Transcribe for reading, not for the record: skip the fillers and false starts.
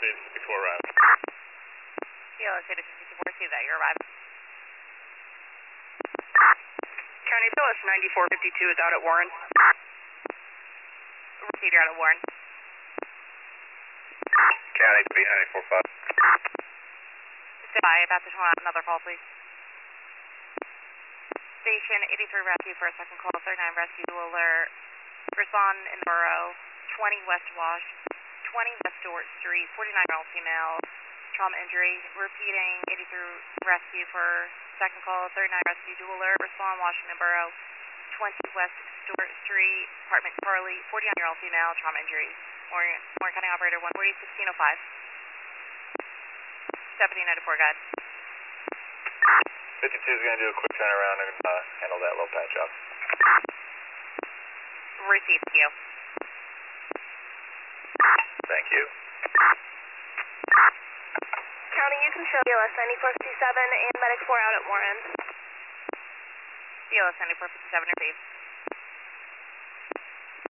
before arrival. BLS 84, see that, you're arriving. County BLS 9452 is out at Warren. Received, you're out at Warren. County B 945. Stand by, about to turn on another call, please. Station 83 Rescue for a second call, 39 Rescue to alert. Respond in the borough, 20 West Wash, 20 West Stewart Street, 49-year-old female, trauma injury. Repeating, 83 Rescue for second call, 39 Rescue to alert. Respond Washington Borough, 20 West Stewart Street, apartment Charlie, 49-year-old female, trauma injury. Warren County Operator 140, 1605. 1794, go ahead. 52 is going to do a quick turnaround and handle that low patch up. Received, you. Thank you. County, you can show BLS 9457 and Medic 4 out at Warren. BLS 9457 received.